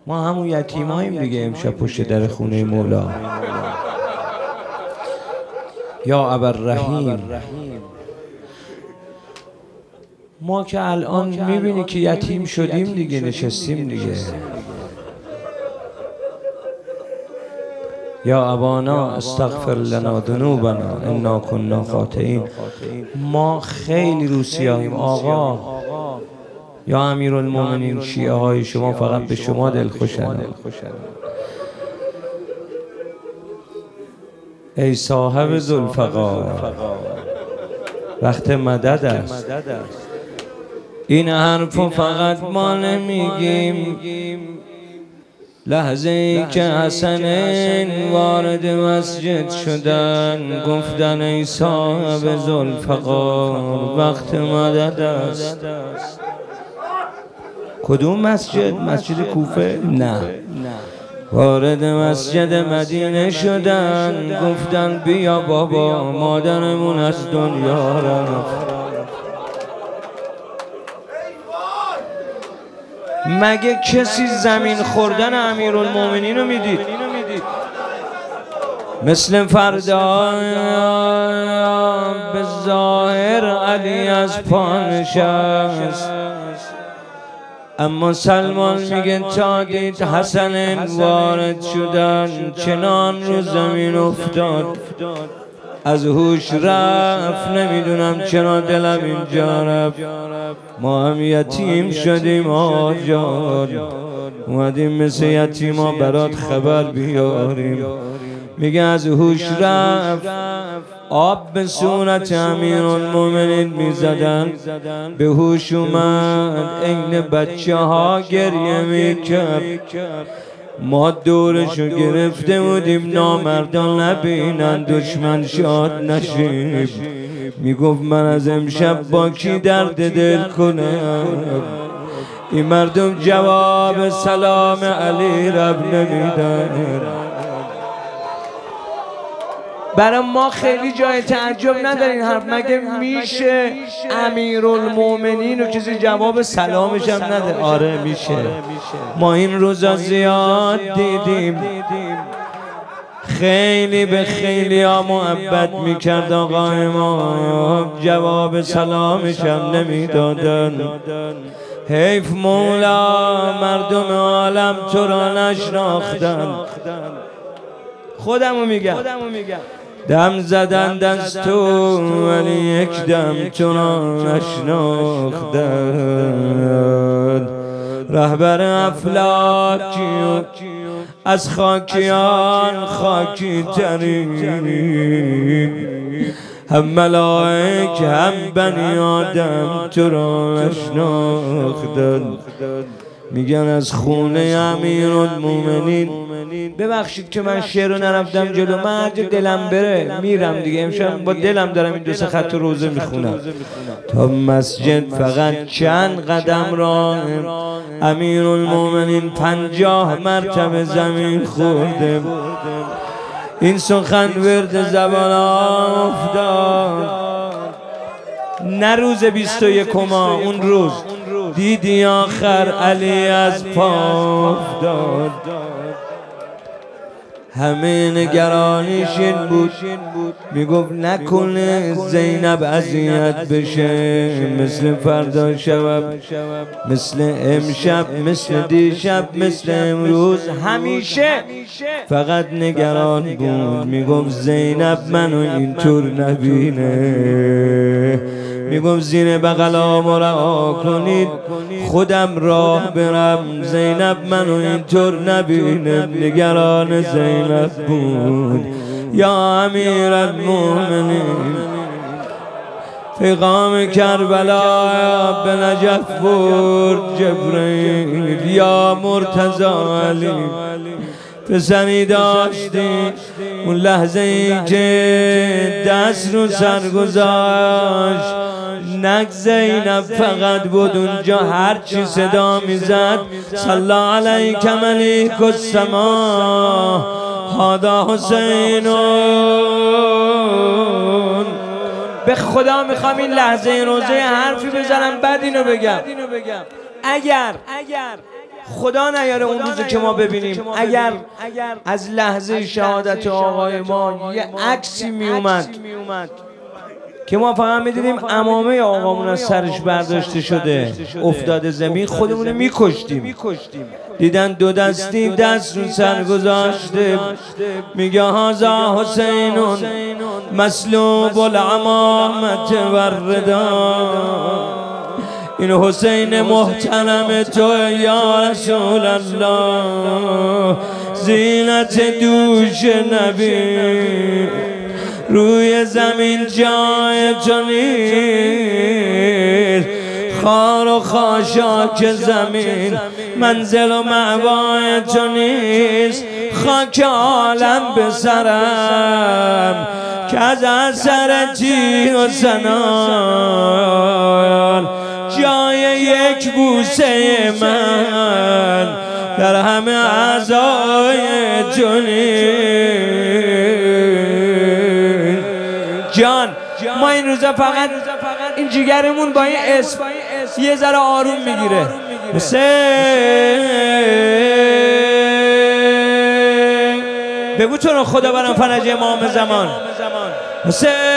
ما همون یتیماییم دیگه امشب پشت در خونه مولا. یا ابررحیم، ما که الان میبینی که یتیم شدیم دیگه، نشستیم دیگه. یا ابانا استغفر لنا ذنوبنا انا كنا خاطئین. ما خیلی رو سیاهیم آقا. یا امیرالمومنین، شیعه های شما فقط به شما دلخوشن. ای صاحب ذوالفقار، وقت مدد است. این حرفو فقط ما نمیگیم. لحظه ای که حسنین وارد مسجد شدن گفتن ای صاحب ذوالفقار وقت مدد است. کدوم مسجد؟ مسجد کوفه؟ نه. وارد مسجد مدینه شدن گفتن بیا بابا مادرمون از دنیا رفت. مگه کسی زمین خوردن امیرالمومنین رو میدید؟ مثل فردا به ظاهر علی از پا نشست، اما سلمان میگه تا دید حسن وارد شدن چنان رو زمین افتاد، از هوش رفت. نمیدونم چرا دلم اینجا رفت. ما هم یتیم شدیم آجان، اومدیم مثل یتیما برات خبر بیاریم. میگه از هوش رفت، آب به صورت امیرالمومنین میزدن، به هوش اومد، عین بچه ها گریه میکرد. ما دورشو گرفته بودیم نامردان نبینن، دشمن شاد نشیم. میگفت من از امشب با کی درد دل کنم؟ این مردم جواب سلام علی رب نمیدن. برای ما خیلی جای تعجب ندارین حرف. مگه میشه امیرالمومنین و کسی جواب سلامش هم نده؟ آره میشه. ما این روزا زیاد دیدیم. خیلی به خیلی ها محبت میکرد آقای ما، جواب سلامش هم نمیدادن. حیف مولا مردم عالم تو را نشناختن. خودمو میگم دم زدن دست تو ولی یک دم تو را نشناختن. رهبر افلاکی از خاکیان خاکی ترین، هم ملائک هم بنی آدم تو را نشناختن. میگن از خونه امیرالمومنین. ببخشید که من شعر رو نرفتم جلو، من هر جا دلم بره میرم دیگه. امشب با دلم دارم این 2-3 خط روزه میخونم. تا مسجد فقط چند قدم راه، امیرالمومنین 50 مرتبه زمین خورده. این سخن ورد زبان افتاد. نه روز 21 اون روز دیدی آخر علی از پا افتاد. همه نگرانیش این بود، میگفت نکنه زینب اذیت بشه، مثل فردا شب، مثل امشب، مثل دیشب، مثل امروز. همیشه فقط نگران بود. میگفت زینب منو اینطور نبینه. میگم زیر بغلام رها کنید خودم راه برم، زینب منو اینطور نبینه. نگران زینب بود. یا امیرالمومنین، پیغام کربلا به نجف برد جبرئیل. یا مرتضی علی، پسری داشتی اون لحظه ای که دست رو سر گذاشت، نک زینب فقط بود اونجا، هرچی صدا میزد صلی علیک ملیک السما هادا حسینون. به خدا میخوام این لحظه این روزه حرفی بزنم بعد اینو بگم. اگر خدا نیاره اون روزی که ما ببینیم اگر از لحظه شهادت آقای ما یه عکسی می اومد که ما فقط می‌دیدیم عمامه آقامون از سرش برداشته شده افتاده زمین، خودمون میکشتیم. دیدن دو دستی دست رو سر گذاشته، میگه هذا حسینون مسلوب العمامت والردا، این حسین محترم تو یا رسول الله، زینت دوش نبی، روی زمین جای تو نیست، خار و خاشاک زمین منزل و مأوای تو نیست، خاک عالم به سرم که از اثر تیر و سنان جای یک بوسه من در همه اعضای تو جان. ما این روزا فقط این جیگرمون با این اسم یه ذره آروم میگیره. حسین بگو تو رو خدا برام فرج امام زمان. حسین